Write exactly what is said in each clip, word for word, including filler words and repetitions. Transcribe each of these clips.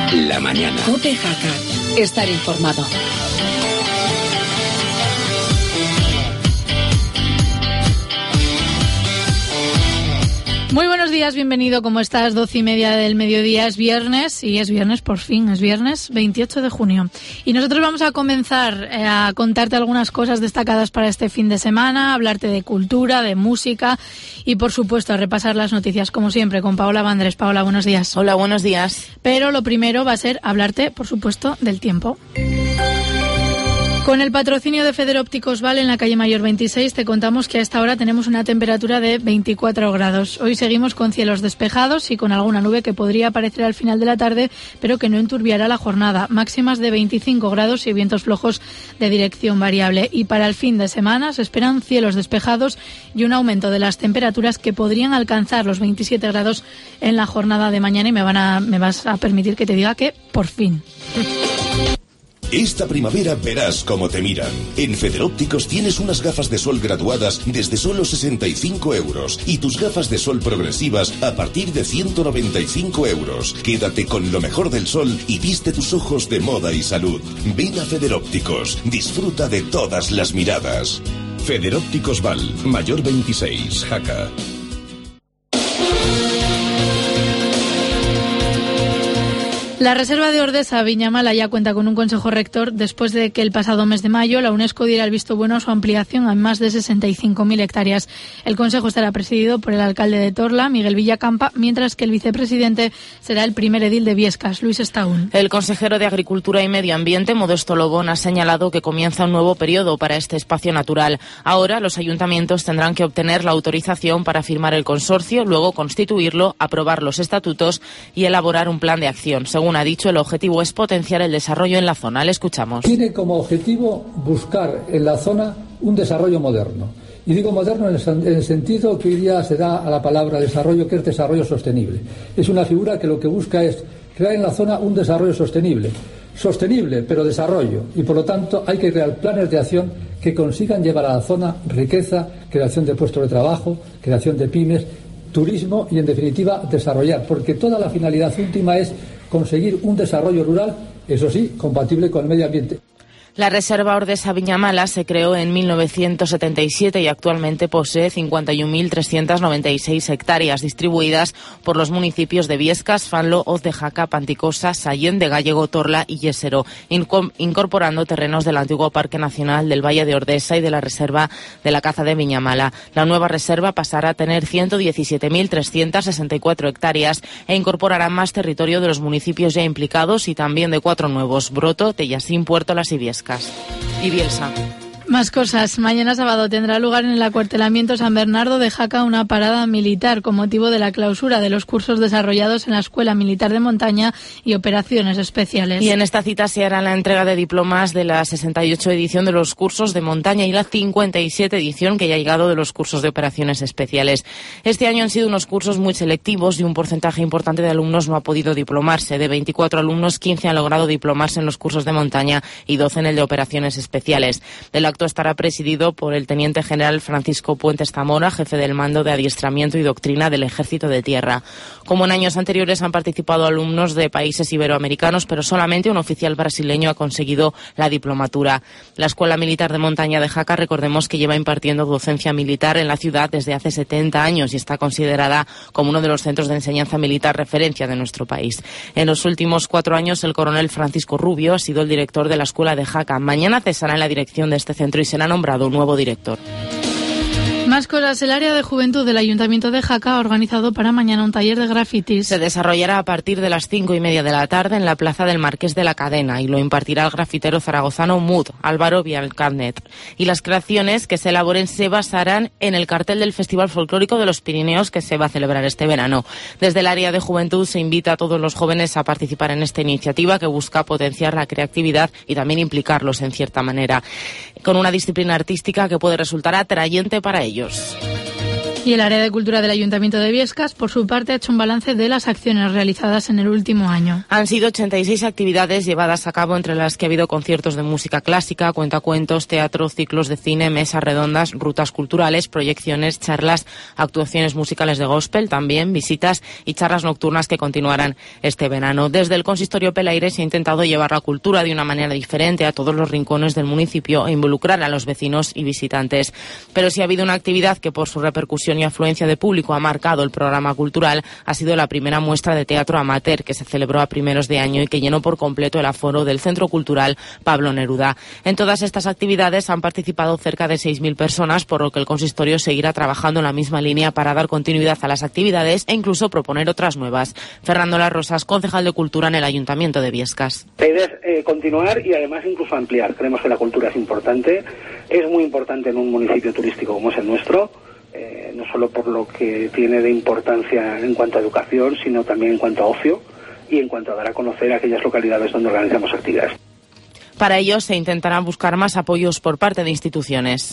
La mañana. COPE Jaca. Estar informado. Muy buenos días, bienvenido, ¿cómo estás? Doce y media del mediodía, es viernes, y es viernes por fin, es viernes veintiocho de junio. Y nosotros vamos a comenzar eh, a contarte algunas cosas destacadas para este fin de semana, hablarte de cultura, de música y, por supuesto, a repasar las noticias, como siempre, con Paola Bandres. Paola, buenos días. Hola, buenos días. Pero lo primero va a ser hablarte, por supuesto, del tiempo. Con el patrocinio de Federópticos Val en la calle Mayor veintiséis te contamos que a esta hora tenemos una temperatura de veinticuatro grados. Hoy seguimos con cielos despejados y con alguna nube que podría aparecer al final de la tarde, pero que no enturbiará la jornada. Máximas de veinticinco grados y vientos flojos de dirección variable. Y para el fin de semana se esperan cielos despejados y un aumento de las temperaturas que podrían alcanzar los veintisiete grados en la jornada de mañana. Y me van a, me vas a permitir que te diga que por fin. Esta primavera verás cómo te miran. En Federópticos tienes unas gafas de sol graduadas desde solo sesenta y cinco euros y tus gafas de sol progresivas a partir de ciento noventa y cinco euros. Quédate con lo mejor del sol y viste tus ojos de moda y salud. Ven a Federópticos, disfruta de todas las miradas. Federópticos Val, Mayor veintiséis, Jaca. La Reserva de Ordesa Viñamala ya cuenta con un consejo rector después de que el pasado mes de mayo la UNESCO diera el visto bueno a su ampliación a más de sesenta y cinco mil hectáreas. El consejo estará presidido por el alcalde de Torla, Miguel Villacampa, mientras que el vicepresidente será el primer edil de Viescas, Luis Estaún. El consejero de Agricultura y Medio Ambiente, Modesto Lobón, ha señalado que comienza un nuevo periodo para este espacio natural. Ahora los ayuntamientos tendrán que obtener la autorización para firmar el consorcio, luego constituirlo, aprobar los estatutos y elaborar un plan de acción. Según ha dicho, el objetivo es potenciar el desarrollo en la zona. Le escuchamos. Tiene como objetivo buscar en la zona un desarrollo moderno. Y digo moderno en el sentido que hoy día se da a la palabra desarrollo, que es desarrollo sostenible. Es una figura que lo que busca es crear en la zona un desarrollo sostenible. Sostenible, pero desarrollo. Y por lo tanto hay que crear planes de acción que consigan llevar a la zona riqueza, creación de puestos de trabajo, creación de pymes, turismo y, en definitiva, desarrollar. Porque toda la finalidad última es conseguir un desarrollo rural, eso sí, compatible con el medio ambiente. La Reserva Ordesa Viñamala se creó en mil novecientos setenta y siete y actualmente posee cincuenta y un mil trescientas noventa y seis hectáreas distribuidas por los municipios de Viescas, Fanlo, Hoz de Jaca, Panticosa, Sallén de Gállego, Torla y Yesero, incorporando terrenos del antiguo Parque Nacional del Valle de Ordesa y de la Reserva de la Caza de Viñamala. La nueva reserva pasará a tener ciento diecisiete mil trescientas sesenta y cuatro hectáreas e incorporará más territorio de los municipios ya implicados y también de cuatro nuevos: Broto, Tellacín, Puerto Las y Viescas. Y Bielsa. Más cosas. Mañana sábado tendrá lugar en el acuartelamiento San Bernardo de Jaca una parada militar con motivo de la clausura de los cursos desarrollados en la Escuela Militar de Montaña y Operaciones Especiales. Y en esta cita se hará la entrega de diplomas de la sesenta y ocho edición de los cursos de montaña y la cincuenta y siete edición que ya ha llegado de los cursos de Operaciones Especiales. Este año han sido unos cursos muy selectivos y un porcentaje importante de alumnos no ha podido diplomarse. De veinticuatro alumnos, quince han logrado diplomarse en los cursos de montaña y doce en el de Operaciones Especiales. El acto estará presidido por el teniente general Francisco Puentes Zamora, jefe del mando de adiestramiento y doctrina del Ejército de Tierra. Como en años anteriores han participado alumnos de países iberoamericanos, pero solamente un oficial brasileño ha conseguido la diplomatura. La Escuela Militar de Montaña de Jaca, recordemos que lleva impartiendo docencia militar en la ciudad desde hace setenta años y está considerada como uno de los centros de enseñanza militar referencia de nuestro país. En los últimos cuatro años, el coronel Francisco Rubio ha sido el director de la Escuela de Jaca. Mañana cesará en la dirección de este centro y será nombrado un nuevo director. Más cosas. El área de juventud del Ayuntamiento de Jaca ha organizado para mañana un taller de grafitis. Se desarrollará a partir de las cinco y media de la tarde en la Plaza del Marqués de la Cadena y lo impartirá el grafitero zaragozano Mud, Álvaro Vialcanet. Y las creaciones que se elaboren se basarán en el cartel del Festival Folclórico de los Pirineos que se va a celebrar este verano. Desde el área de juventud se invita a todos los jóvenes a participar en esta iniciativa que busca potenciar la creatividad y también implicarlos en cierta manera, con una disciplina artística que puede resultar atrayente para ellos. Y el área de cultura del Ayuntamiento de Biescas, por su parte, ha hecho un balance de las acciones realizadas en el último año. Han sido ochenta y seis actividades llevadas a cabo, entre las que ha habido conciertos de música clásica, cuentacuentos, teatro, ciclos de cine, mesas redondas, rutas culturales, proyecciones, charlas, actuaciones musicales de gospel, también visitas y charlas nocturnas que continuarán este verano. Desde el Consistorio Pelaire se ha intentado llevar la cultura de una manera diferente a todos los rincones del municipio e involucrar a los vecinos y visitantes. Pero si ha habido una actividad que por su repercusión y afluencia de público ha marcado el programa cultural, ha sido la primera muestra de teatro amateur que se celebró a primeros de año y que llenó por completo el aforo del Centro Cultural Pablo Neruda. En todas estas actividades han participado cerca de seis mil personas, por lo que el consistorio seguirá trabajando en la misma línea para dar continuidad a las actividades e incluso proponer otras nuevas. Fernando Las Rosas, concejal de Cultura en el Ayuntamiento de Biescas. La idea es eh, continuar y además incluso ampliar. Creemos que la cultura es importante, es muy importante en un municipio turístico como es el nuestro. Eh, no solo por lo que tiene de importancia en cuanto a educación, sino también en cuanto a ocio y en cuanto a dar a conocer aquellas localidades donde organizamos actividades. Para ello se intentarán buscar más apoyos por parte de instituciones.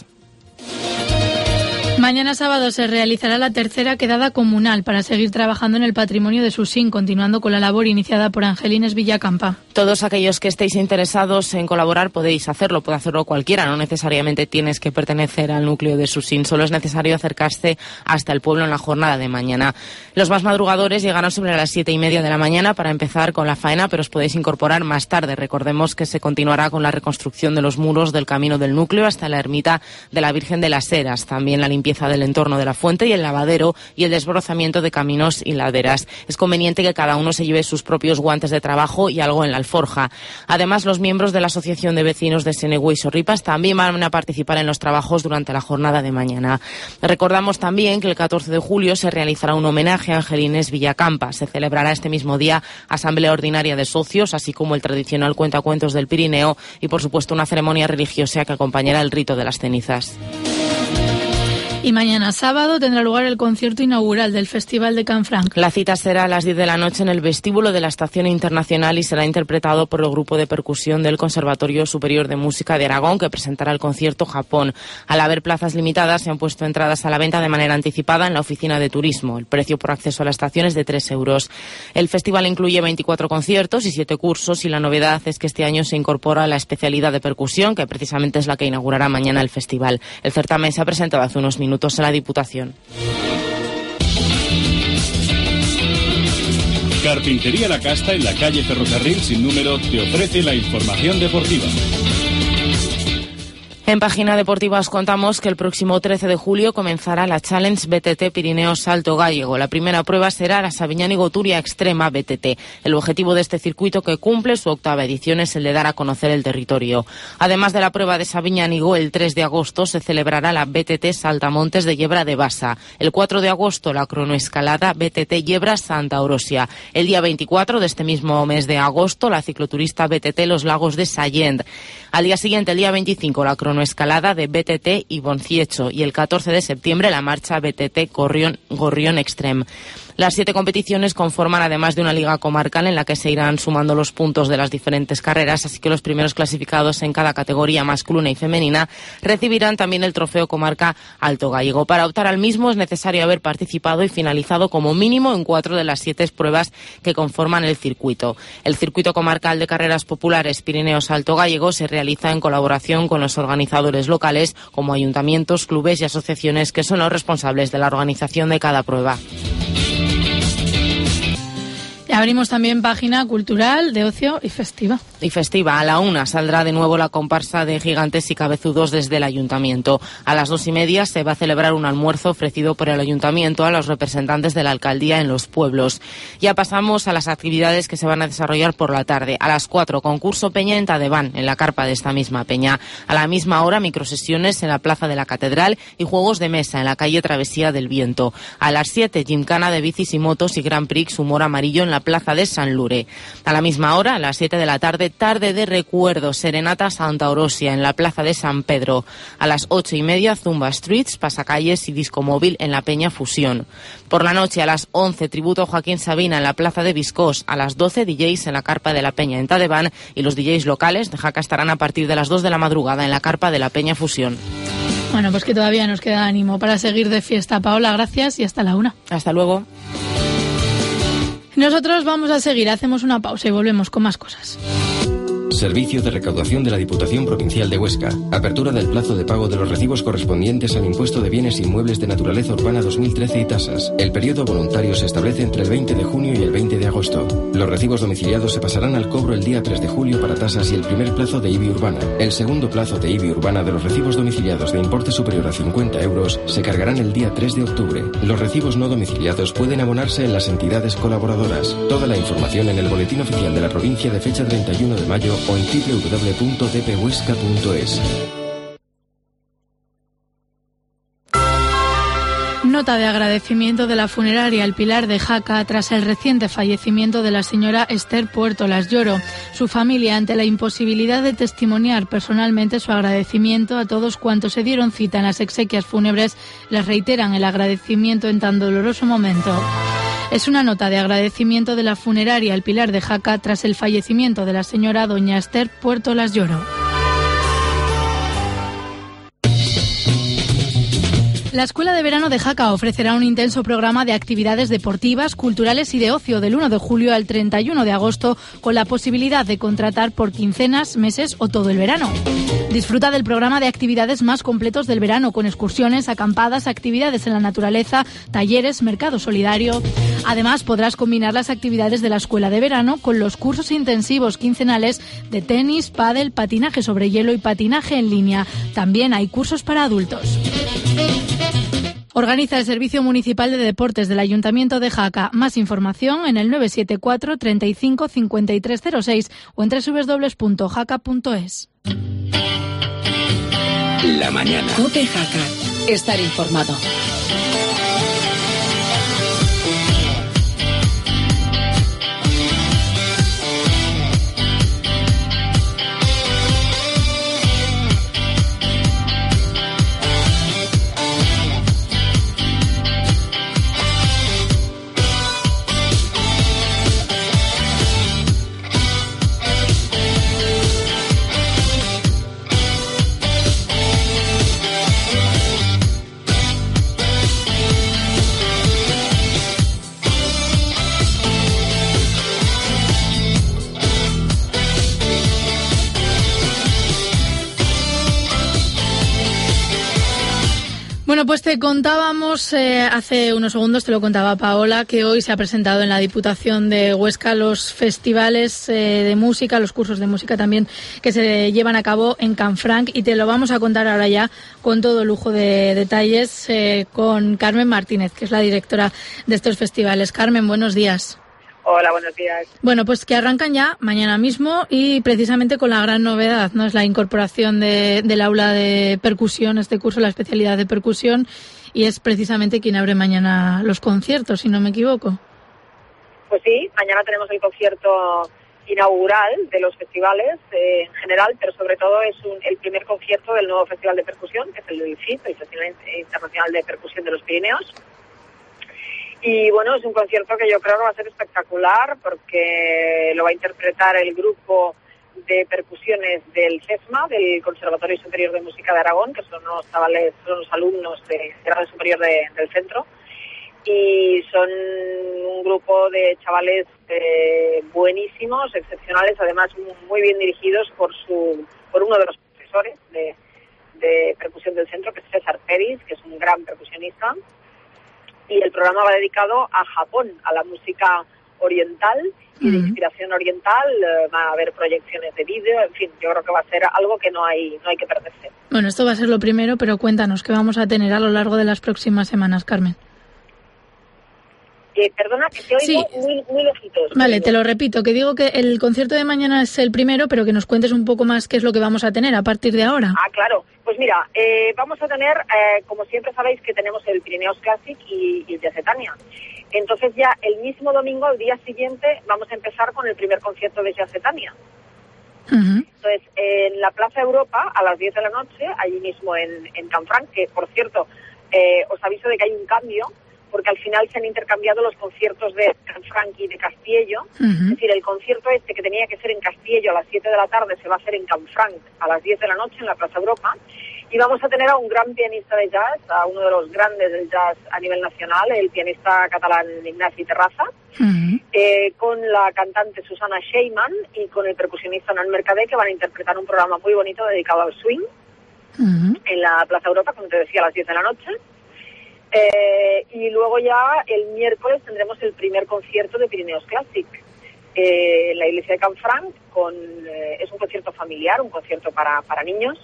Mañana sábado se realizará la tercera quedada comunal para seguir trabajando en el patrimonio de Susín, continuando con la labor iniciada por Angelines Villacampa. Todos aquellos que estéis interesados en colaborar podéis hacerlo, puede hacerlo cualquiera, no necesariamente tienes que pertenecer al núcleo de Susín, solo es necesario acercarse hasta el pueblo en la jornada de mañana. Los más madrugadores llegarán sobre las siete y media de la mañana para empezar con la faena, pero os podéis incorporar más tarde. Recordemos que se continuará con la reconstrucción de los muros del camino del núcleo hasta la ermita de la Virgen de las Heras, también la limpieza del entorno de la fuente y el lavadero y el desbrozamiento de caminos y laderas. Es conveniente que cada uno se lleve sus propios guantes de trabajo y algo en la alforja. Además, los miembros de la Asociación de Vecinos de Senegüe y Sorripas también van a participar en los trabajos durante la jornada de mañana. Recordamos también que el catorce de julio se realizará un homenaje a Angelines Villacampa. Se celebrará este mismo día asamblea ordinaria de socios, así como el tradicional cuentacuentos del Pirineo y, por supuesto, una ceremonia religiosa que acompañará el rito de las cenizas. Y mañana sábado tendrá lugar el concierto inaugural del Festival de Canfranc. La cita será a las diez de la noche en el vestíbulo de la Estación Internacional y será interpretado por el grupo de percusión del Conservatorio Superior de Música de Aragón, que presentará el concierto Japón. Al haber plazas limitadas, se han puesto entradas a la venta de manera anticipada en la oficina de turismo. El precio por acceso a la estación es de tres euros. El festival incluye veinticuatro conciertos y siete cursos, y la novedad es que este año se incorpora la especialidad de percusión, que precisamente es la que inaugurará mañana el festival. El certamen se ha presentado hace unos minutos en la Diputación. Carpintería La Casta, en la calle Ferrocarril sin número, te ofrece la información deportiva. En Página Deportiva os contamos que el próximo trece de julio comenzará la Challenge B T T Pirineo Salto Gallego. La primera prueba será la Sabiñánigo Turia Extrema B T T. El objetivo de este circuito, que cumple su octava edición, es el de dar a conocer el territorio. Además de la prueba de Sabiñánigo, el tres de agosto se celebrará la B T T Saltamontes de Yebra de Basa. El cuatro de agosto la cronoescalada B T T Yebra Santa Orosia. El día veinticuatro de este mismo mes de agosto la cicloturista B T T Los Lagos de Sallent. Al día siguiente, el día veinticinco, la cronoescalada de B T T Ibonciecho, y el catorce de septiembre la marcha B T T Gorrión, Gorrión Extreme. Las siete competiciones conforman además de una liga comarcal en la que se irán sumando los puntos de las diferentes carreras, así que los primeros clasificados en cada categoría masculina y femenina recibirán también el trofeo Comarca Alto Gallego. Para optar al mismo es necesario haber participado y finalizado como mínimo en cuatro de las siete pruebas que conforman el circuito. El circuito comarcal de carreras populares Pirineos Alto Gallego se realiza en colaboración con los organizadores locales, como ayuntamientos, clubes y asociaciones, que son los responsables de la organización de cada prueba. Abrimos también página cultural, de ocio y festiva. Y festiva. A la una saldrá de nuevo la comparsa de Gigantes y Cabezudos desde el Ayuntamiento. A las dos y media se va a celebrar un almuerzo ofrecido por el Ayuntamiento a los representantes de la Alcaldía en los pueblos. Ya pasamos a las actividades que se van a desarrollar por la tarde. A las cuatro, concurso Peña en Tadeván, en la carpa de esta misma peña. A la misma hora, microsesiones en la Plaza de la Catedral y juegos de mesa en la calle Travesía del Viento. A las siete, gimcana de bicis y motos y Grand Prix Humor Amarillo en la Plaza de San Lure. A la misma hora, a las siete de la tarde, tarde de recuerdo, serenata Santa Orosia en la Plaza de San Pedro. A las ocho y media, Zumba Streets, pasacalles y disco móvil en la Peña Fusión. Por la noche, a las once, tributo Joaquín Sabina en la Plaza de Viscós. A las doce, D Js en la carpa de la Peña en Tadeván, y los D Js locales de Jaca estarán a partir de las dos de la madrugada en la carpa de la Peña Fusión. Bueno, pues que todavía nos queda ánimo para seguir de fiesta. Paola, gracias y hasta la una. Hasta luego. Nosotros vamos a seguir, hacemos una pausa y volvemos con más cosas. Servicio de recaudación de la Diputación Provincial de Huesca. Apertura del plazo de pago de los recibos correspondientes al impuesto de bienes inmuebles de naturaleza urbana dos mil trece y tasas. El periodo voluntario se establece entre el veinte de junio y el veinte de agosto. Los recibos domiciliados se pasarán al cobro el día tres de julio para tasas y el primer plazo de I B I urbana. El segundo plazo de I B I urbana de los recibos domiciliados de importe superior a cincuenta euros se cargarán el día tres de octubre. Los recibos no domiciliados pueden abonarse en las entidades colaboradoras. Toda la información en el Boletín Oficial de la Provincia de fecha treinta y uno de mayo o en doble u doble u doble u punto d p huesca punto es. Nota de agradecimiento de la funeraria El Pilar de Jaca tras el reciente fallecimiento de la señora Esther Puerto Las Lloro. Su familia, ante la imposibilidad de testimoniar personalmente su agradecimiento a todos cuantos se dieron cita en las exequias fúnebres, les reiteran el agradecimiento en tan doloroso momento. Es una nota de agradecimiento de la funeraria El Pilar de Jaca tras el fallecimiento de la señora doña Esther Puerto Las Lloro. La Escuela de Verano de Jaca ofrecerá un intenso programa de actividades deportivas, culturales y de ocio del uno de julio al treinta y uno de agosto, con la posibilidad de contratar por quincenas, meses o todo el verano. Disfruta del programa de actividades más completos del verano, con excursiones, acampadas, actividades en la naturaleza, talleres, mercado solidario. Además, podrás combinar las actividades de la Escuela de Verano con los cursos intensivos quincenales de tenis, pádel, patinaje sobre hielo y patinaje en línea. También hay cursos para adultos. Organiza el Servicio Municipal de Deportes del Ayuntamiento de Jaca. Más información en el nueve siete cuatro, treinta y cinco, cincuenta y tres cero seis o en doble u doble u doble u punto jaca punto es. La mañana. COPE Jaca. Estar informado. Bueno, pues te contábamos eh, hace unos segundos, te lo contaba Paola, que hoy se ha presentado en la Diputación de Huesca los festivales eh, de música, los cursos de música también que se llevan a cabo en Canfranc, y te lo vamos a contar ahora ya con todo lujo de detalles eh, con Carmen Martínez, que es la directora de estos festivales. Carmen, buenos días. Hola, buenos días. Bueno, pues que arrancan ya mañana mismo y precisamente con la gran novedad, ¿no? Es la incorporación de, del aula de percusión, este curso, la especialidad de percusión, y es precisamente quien abre mañana los conciertos, si no me equivoco. Pues sí, mañana tenemos el concierto inaugural de los festivales eh, en general, pero sobre todo es un, el primer concierto del nuevo Festival de Percusión, que es el F I P, el Festival Internacional de Percusión de los Pirineos. Y bueno, es un concierto que yo creo que va a ser espectacular porque lo va a interpretar el grupo de percusiones del CESMA, del Conservatorio Superior de Música de Aragón, que son los chavales, son los alumnos de grado superior de, del centro. Y son un grupo de chavales eh, buenísimos, excepcionales, además muy bien dirigidos por su por uno de los profesores de, de percusión del centro, que es César Peris, que es un gran percusionista. Y el programa va dedicado a Japón, a la música oriental y de inspiración oriental. Eh, va a haber proyecciones de vídeo, en fin, yo creo que va a ser algo que no hay no hay que perderse. Bueno, esto va a ser lo primero, pero cuéntanos, ¿qué vamos a tener a lo largo de las próximas semanas, Carmen? Eh, perdona, que te oigo sí. muy, muy lejitos. Vale, te lo repito, que digo que el concierto de mañana es el primero, pero que nos cuentes un poco más qué es lo que vamos a tener a partir de ahora. Ah, claro. Pues mira, eh, vamos a tener, eh, como siempre sabéis, que tenemos el Pirineos Classic y, y el Jazzetania. Entonces ya el mismo domingo, al día siguiente, vamos a empezar con el primer concierto de Jazzetania. Uh-huh. Entonces, en la Plaza Europa, a las diez de la noche, allí mismo en, en Canfranc, que por cierto, eh, os aviso de que hay un cambio, porque al final se han intercambiado los conciertos de Canfranc y de Castiello. Uh-huh. Es decir, el concierto este que tenía que ser en Castiello a las siete de la tarde se va a hacer en Canfranc a las diez de la noche en la Plaza Europa, Y vamos a tener a un gran pianista de jazz, a uno de los grandes del jazz a nivel nacional, el pianista catalán Ignasi Terraza, uh-huh. eh, con la cantante Susana Sheyman y con el percusionista Nan Mercader, que van a interpretar un programa muy bonito dedicado al swing uh-huh. en la Plaza Europa, como te decía, a las diez de la noche. Eh, y luego ya el miércoles tendremos el primer concierto de Pirineos Classic eh, en la iglesia de Canfranc. Con, eh, es un concierto familiar, un concierto para, para niños,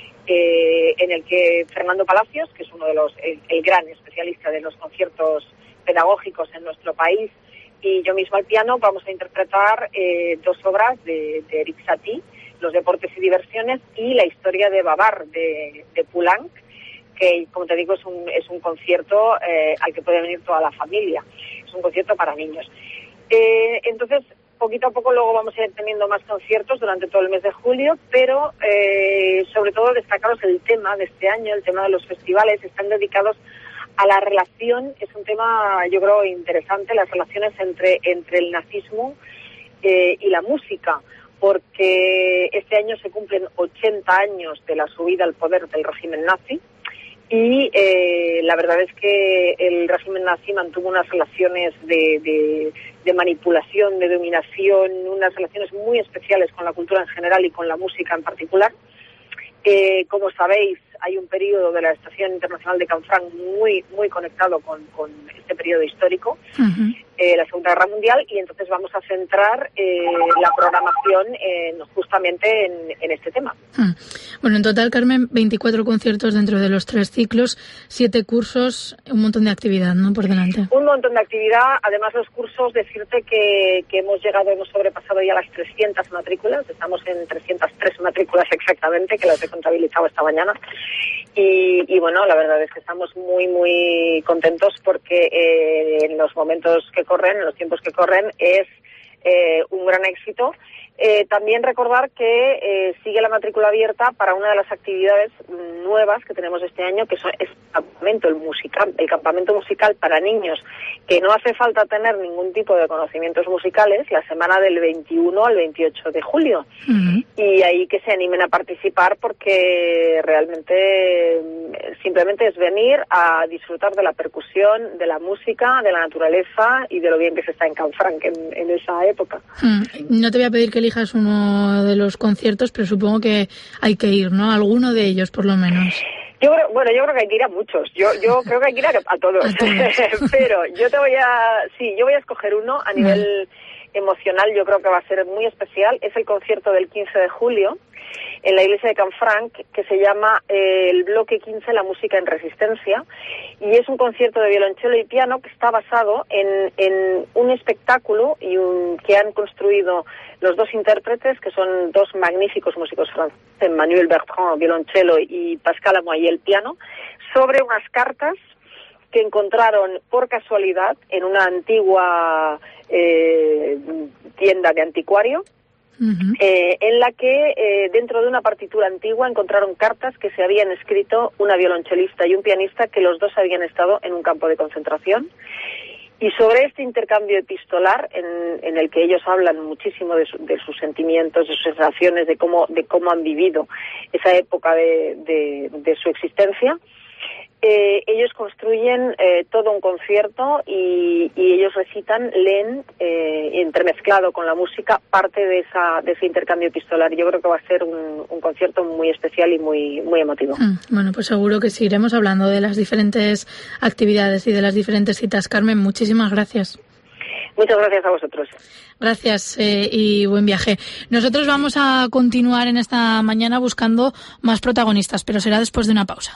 eh, en el que Fernando Palacios, que es uno de los el, el gran especialista de los conciertos pedagógicos en nuestro país, y yo misma al piano, vamos a interpretar eh, dos obras de, de Eric Satie, Los deportes y diversiones, y La historia de Babar, de, de Poulenc, que, como te digo, es un, es un concierto eh, al que puede venir toda la familia. Es un concierto para niños. Eh, entonces, poquito a poco luego vamos a ir teniendo más conciertos durante todo el mes de julio, pero eh, sobre todo destacaros el tema de este año, el tema de los festivales, están dedicados a la relación, es un tema yo creo interesante, las relaciones entre, entre el nazismo eh, y la música, porque este año se cumplen ochenta años de la subida al poder del régimen nazi. Y eh, la verdad es que el régimen nazi mantuvo unas relaciones de, de, de manipulación, de dominación, unas relaciones muy especiales con la cultura en general y con la música en particular. Eh, como sabéis, hay un periodo de la Estación Internacional de Canfranc muy muy conectado con, con este periodo histórico, uh-huh. eh, la Segunda Guerra Mundial, y entonces vamos a centrar eh, la programación en, justamente en, en este tema. Uh. Bueno, en total, Carmen, veinticuatro conciertos dentro de los tres ciclos, siete cursos, un montón de actividad, ¿no?, por delante. Un montón de actividad. Además, los cursos, decirte que, que hemos llegado, hemos sobrepasado ya las trescientas matrículas, estamos en trescientas tres matrículas exactamente, que las he contabilizado esta mañana. Y, y bueno, la verdad es que estamos muy, muy contentos porque eh, en los momentos que corren, en los tiempos que corren, es eh, un gran éxito. Eh, también recordar que eh, sigue la matrícula abierta para una de las actividades nuevas que tenemos este año, que son, es el campamento, el musical, el campamento musical para niños, que no hace falta tener ningún tipo de conocimientos musicales, la semana del veintiuno al veintiocho de julio. Uh-huh. Y ahí que se animen a participar, porque realmente simplemente es venir a disfrutar de la percusión, de la música, de la naturaleza y de lo bien que se está en Canfranc en, en esa época. Uh-huh. No te voy a pedir que elijas uno de los conciertos, pero supongo que hay que ir, ¿no? Alguno de ellos, por lo menos. Yo creo, bueno, yo creo que hay que ir a muchos. Yo, yo creo que hay que ir a, a todos. A todos. Pero yo te voy a, sí, yo voy a escoger uno a nivel emocional. Yo creo que va a ser muy especial. Es el concierto del quince de julio en la iglesia de Canfranc, que se llama eh, el bloque quince, la música en resistencia, y es un concierto de violonchelo y piano que está basado en, en un espectáculo y un, que han construido los dos intérpretes, que son dos magníficos músicos franceses, Manuel Bertrand, violonchelo, y Pascal Amoyel, piano, sobre unas cartas que encontraron por casualidad en una antigua eh, tienda de anticuario. Uh-huh. Eh, en la que eh, dentro de una partitura antigua encontraron cartas que se habían escrito una violonchelista y un pianista, que los dos habían estado en un campo de concentración, y sobre este intercambio epistolar en, en el que ellos hablan muchísimo de, su, de sus sentimientos, de sus sensaciones, de cómo de cómo han vivido esa época de, de, de su existencia. Eh, ellos construyen eh, todo un concierto y, y ellos recitan, leen, eh, entremezclado con la música, parte de esa de ese intercambio epistolar. Yo creo que va a ser un, un concierto muy especial y muy muy emotivo. Mm, bueno, pues seguro que sí, iremos hablando de las diferentes actividades y de las diferentes citas. Carmen, muchísimas gracias. Muchas gracias a vosotros. Gracias eh, y buen viaje. Nosotros vamos a continuar en esta mañana buscando más protagonistas, pero será después de una pausa.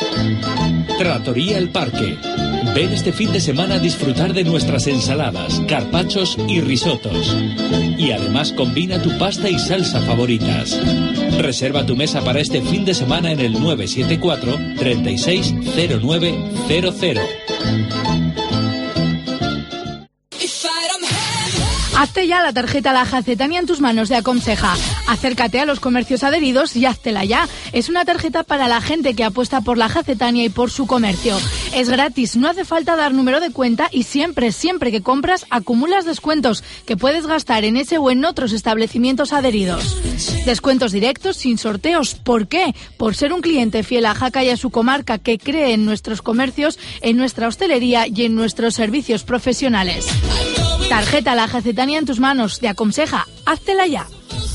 Trattoria El Parque. Ven este fin de semana a disfrutar de nuestras ensaladas, carpachos y risotos. Y además combina tu pasta y salsa favoritas. Reserva tu mesa para este fin de semana en el nueve siete cuatro, treinta y seis, cero nueve cero cero. Hazte ya la tarjeta La Jacetania en tus manos de Aconseja. Acércate a los comercios adheridos y háztela ya. Es una tarjeta para la gente que apuesta por La Jacetania y por su comercio. Es gratis, no hace falta dar número de cuenta y siempre, siempre que compras acumulas descuentos que puedes gastar en ese o en otros establecimientos adheridos. Descuentos directos sin sorteos. ¿Por qué? Por ser un cliente fiel a Jaca y a su comarca que cree en nuestros comercios, en nuestra hostelería y en nuestros servicios profesionales. Tarjeta La Jacetania en tus manos, te aconseja, háztela ya.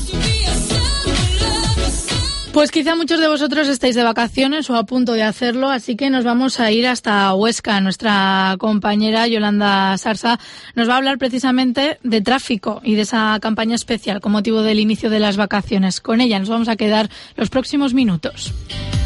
Pues quizá muchos de vosotros estáis de vacaciones o a punto de hacerlo, así que nos vamos a ir hasta Huesca. Nuestra compañera Yolanda Sarsa nos va a hablar precisamente de tráfico y de esa campaña especial con motivo del inicio de las vacaciones. Con ella nos vamos a quedar los próximos minutos.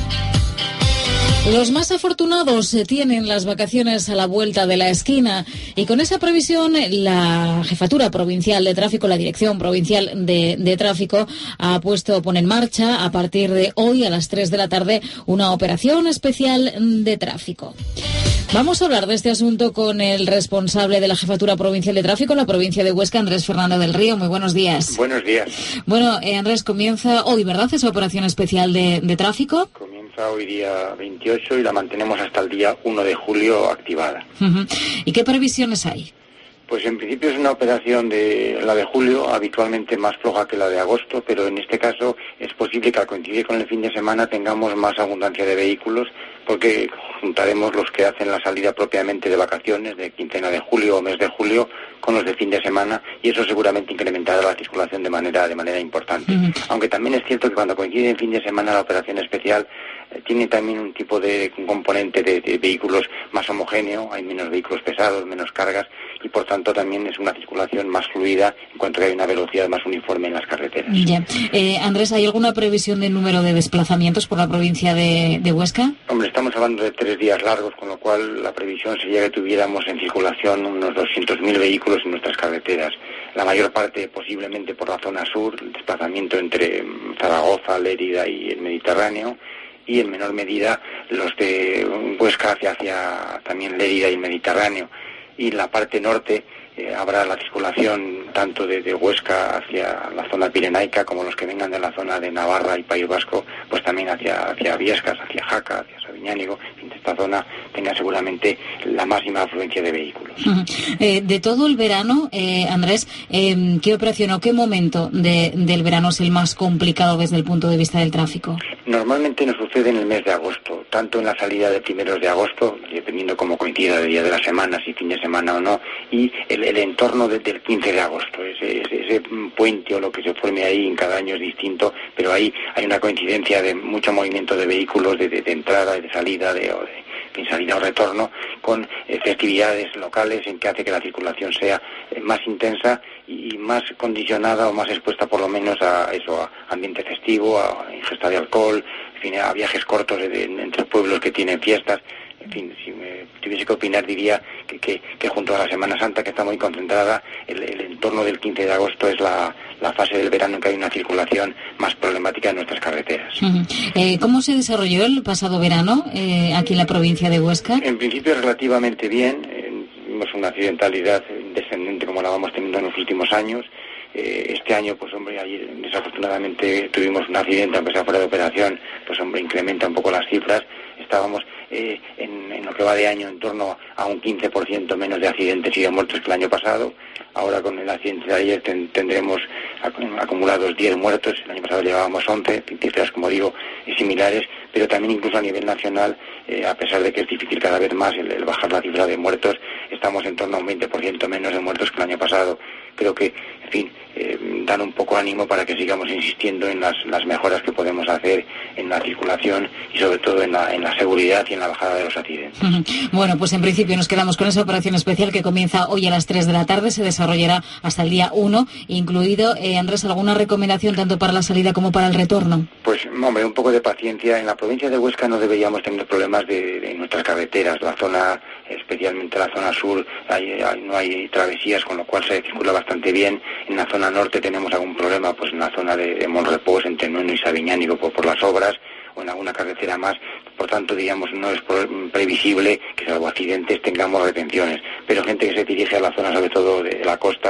Los más afortunados tienen las vacaciones a la vuelta de la esquina y con esa previsión la Jefatura Provincial de Tráfico, la Dirección Provincial de, de Tráfico ha puesto, pone en marcha a partir de hoy a las tres de la tarde una operación especial de tráfico. Vamos a hablar de este asunto con el responsable de la Jefatura Provincial de Tráfico en la provincia de Huesca, Andrés Fernando del Río. Muy buenos días. Buenos días. Bueno, eh, Andrés, comienza hoy, ¿verdad?, esa operación especial de, de tráfico. Comienza hoy día veintiocho y la mantenemos hasta el día uno de julio activada. Uh-huh. ¿Y qué previsiones hay? Pues en principio es una operación de la de julio, habitualmente más floja que la de agosto, pero en este caso es posible que al coincidir con el fin de semana tengamos más abundancia de vehículos, porque juntaremos los que hacen la salida propiamente de vacaciones, de quincena de julio o mes de julio, con los de fin de semana, y eso seguramente incrementará la circulación de manera de manera importante. Uh-huh. Aunque también es cierto que cuando coincide en fin de semana la operación especial eh, tiene también un tipo de un componente de, de vehículos más homogéneo, hay menos vehículos pesados, menos cargas, y por tanto también es una circulación más fluida en cuanto que hay una velocidad más uniforme en las carreteras. Ya. Eh, Andrés, ¿hay alguna previsión de número de desplazamientos por la provincia de, de Huesca? Hombre, estamos hablando de tres días largos, con lo cual la previsión sería que tuviéramos en circulación unos doscientos mil vehículos en nuestras carreteras. La mayor parte posiblemente por la zona sur, el desplazamiento entre Zaragoza, Lérida y el Mediterráneo, y en menor medida los de Huesca hacia, hacia también Lérida y el Mediterráneo. Y en la parte norte eh, habrá la circulación tanto de, de Huesca hacia la zona pirenaica como los que vengan de la zona de Navarra y País Vasco, pues también hacia, hacia Viescas, hacia Jaca, hacia Sabiñánigo. En fin, esta zona tenga seguramente la máxima afluencia de vehículos. Uh-huh. Eh, de todo el verano, eh, Andrés, eh, ¿qué operación o qué momento de, del verano es el más complicado desde el punto de vista del tráfico? Normalmente nos sucede en el mes de agosto, tanto en la salida de primeros de agosto, dependiendo cómo coincida el día de la semana, si fin de semana o no, y el, el entorno de, del quince de agosto, ese, ese, ese puente o lo que se forme ahí en cada año es distinto, pero ahí hay una coincidencia de mucho movimiento de vehículos, de, de, de entrada y de salida, de, o de en salida o retorno, con eh, festividades locales en que hace que la circulación sea eh, más intensa y más condicionada o más expuesta por lo menos a eso, a ambiente festivo, a ingesta de alcohol, en fin, a viajes cortos de, de, entre pueblos que tienen fiestas. En fin, si me tuviese que opinar diría que, que, que junto a la Semana Santa, que está muy concentrada, el, el entorno del quince de agosto es la, la fase del verano en que hay una circulación más problemática en nuestras carreteras. Uh-huh. Eh, ¿Cómo se desarrolló el pasado verano eh, aquí en la provincia de Huesca? En principio relativamente bien, eh, vimos una accidentalidad descendente como la vamos teniendo en los últimos años. Eh, este año, pues hombre, ayer desafortunadamente tuvimos un accidente, aunque sea fuera de operación, pues hombre, incrementa un poco las cifras. Estábamos eh, en, en lo que va de año en torno a un quince por ciento menos de accidentes y de muertos que el año pasado. Ahora con el accidente de ayer ten, tendremos acumulados diez muertos, el año pasado llevábamos once, cifras como digo similares, pero también incluso a nivel nacional, eh, a pesar de que es difícil cada vez más el, el bajar la cifra de muertos, estamos en torno a un veinte por ciento menos de muertos que el año pasado. Creo que, en fin, eh, dan un poco ánimo para que sigamos insistiendo en las, las mejoras que podemos hacer en la circulación y sobre todo en la, en la seguridad y en la bajada de los accidentes. Uh-huh. Bueno, pues en principio nos quedamos con esa operación especial que comienza hoy a las tres de la tarde, se desarrollará hasta el día uno, incluido, eh, Andrés, ¿alguna recomendación tanto para la salida como para el retorno? Pues, hombre, un poco de paciencia. En la provincia de Huesca no deberíamos tener problemas de, de nuestras carreteras. La zona, especialmente la zona sur, hay, hay, no hay travesías, con lo cual se circula bastante bien. En la zona norte tenemos algún problema, pues en la zona de, de Monrepós, entre Nueno y Sabiñánigo, por, por las obras, o en alguna carretera más. Por tanto, digamos, no es previsible que, salvo accidentes, tengamos retenciones. Pero gente que se dirige a la zona, sobre todo de la costa, pues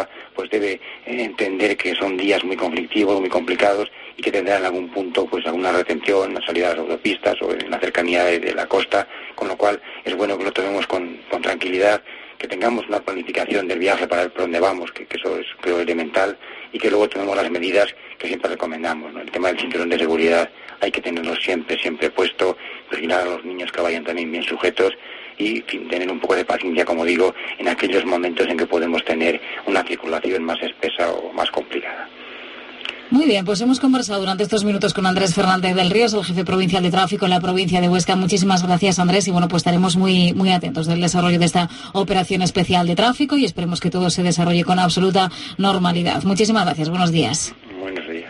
pues debe entender que son días muy conflictivos, muy complicados y que tendrán en algún punto pues alguna retención, una salida a las autopistas o en la cercanía de, de la costa, con lo cual es bueno que lo tomemos con, con tranquilidad, que tengamos una planificación del viaje para ver por dónde vamos, que, que eso es creo elemental, y que luego tomemos las medidas que siempre recomendamos, ¿no? El tema del cinturón de seguridad hay que tenerlo siempre, siempre puesto, vigilar a los niños que vayan también bien sujetos y, en fin, tener un poco de paciencia, como digo, en aquellos momentos en que podemos tener una circulación más espesa o más complicada. Muy bien, pues hemos conversado durante estos minutos con Andrés Fernández del Ríos, el jefe provincial de tráfico en la provincia de Huesca. Muchísimas gracias, Andrés, y bueno, pues estaremos muy, muy atentos del desarrollo de esta operación especial de tráfico y esperemos que todo se desarrolle con absoluta normalidad. Muchísimas gracias, buenos días. Buenos días.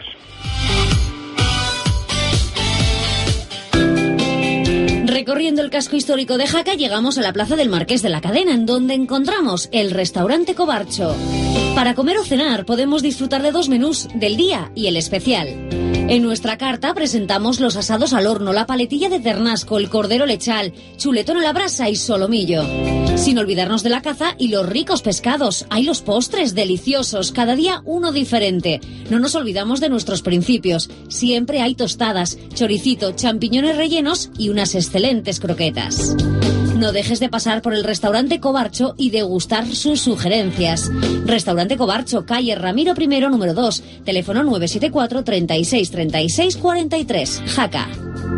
Recorriendo el casco histórico de Jaca llegamos a la plaza del Marqués de la Cadena, en donde encontramos el restaurante Cobarcho. Para comer o cenar podemos disfrutar de dos menús, del día y el especial. En nuestra carta presentamos los asados al horno, la paletilla de ternasco, el cordero lechal, chuletón a la brasa y solomillo. Sin olvidarnos de la caza y los ricos pescados. Hay los postres deliciosos, cada día uno diferente. No nos olvidamos de nuestros principios. Siempre hay tostadas, choricito, champiñones rellenos y unas excelentes croquetas. No dejes de pasar por el restaurante Cobarcho y degustar sus sugerencias. Restaurante Cobarcho, calle Ramiro primero, número dos, teléfono nueve siete cuatro, treinta y seis, treinta y seis, cuarenta y tres, Jaca.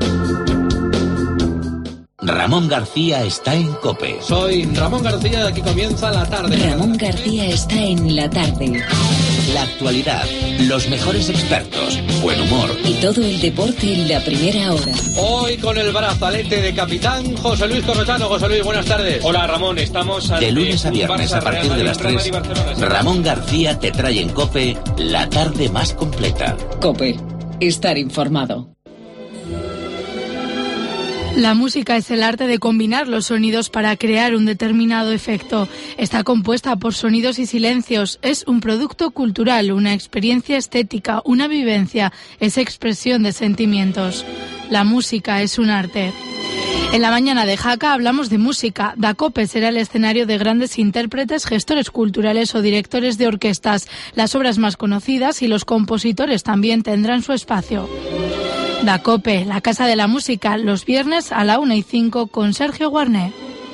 Ramón García está en COPE. Soy Ramón García, aquí comienza la tarde. Ramón García está en la tarde. La actualidad, los mejores expertos, buen humor. Y todo el deporte en la primera hora. Hoy con el brazalete de capitán José Luis Corrotano. José Luis, buenas tardes. Hola Ramón, estamos de lunes a viernes a partir de las tres. Ramón García te trae en COPE la tarde más completa. COPE, estar informado. La música es el arte de combinar los sonidos para crear un determinado efecto. Está compuesta por sonidos y silencios. Es un producto cultural, una experiencia estética, una vivencia. Es expresión de sentimientos. La música es un arte. En la mañana de Jaca hablamos de música. Dacope será el escenario de grandes intérpretes, gestores culturales o directores de orquestas. Las obras más conocidas y los compositores también tendrán su espacio. Dacope, la Casa de la Música, los viernes a la una y cinco con Sergio Guarné.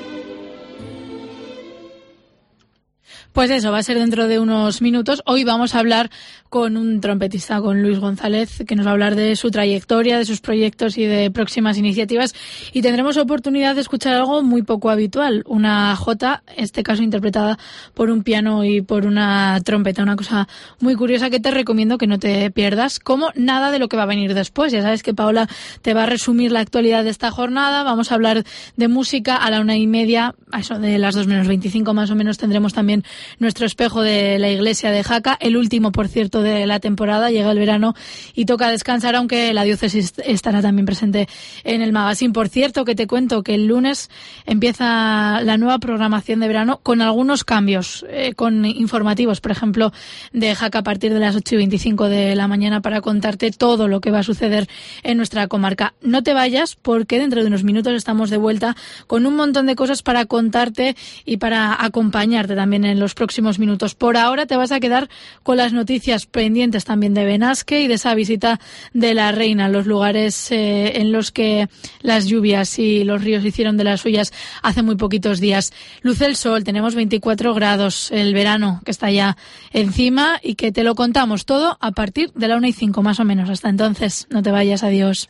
Pues eso, va a ser dentro de unos minutos. Hoy vamos a hablar con un trompetista, con Luis González, que nos va a hablar de su trayectoria, de sus proyectos y de próximas iniciativas. Y tendremos oportunidad de escuchar algo muy poco habitual, una jota, en este caso interpretada por un piano y por una trompeta, una cosa muy curiosa que te recomiendo que no te pierdas, como nada de lo que va a venir después. Ya sabes que Paola te va a resumir la actualidad de esta jornada. Vamos a hablar de música a la una y media, a eso de las dos menos veinticinco más o menos tendremos también nuestro espejo de la iglesia de Jaca, el último, por cierto, de la temporada. Llega el verano y toca descansar, aunque la diócesis estará también presente en el magazine. Por cierto, que te cuento que el lunes empieza la nueva programación de verano con algunos cambios, eh, con informativos, por ejemplo, de Jaca a partir de las ocho y veinticinco de la mañana para contarte todo lo que va a suceder en nuestra comarca. No te vayas, porque dentro de unos minutos estamos de vuelta con un montón de cosas para contarte y para acompañarte también en los próximos minutos. Por ahora te vas a quedar con las noticias pendientes también de Benasque y de esa visita de la reina, los lugares eh, en los que las lluvias y los ríos hicieron de las suyas hace muy poquitos días. Luce el sol, tenemos veinticuatro grados, el verano que está ya encima y que te lo contamos todo a partir de la una y cinco más o menos. Hasta entonces, no te vayas, adiós.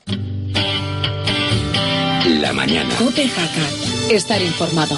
La mañana. COPE Jaca, estar informado.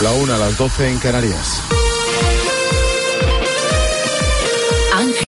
la una, a las doce en Canarias.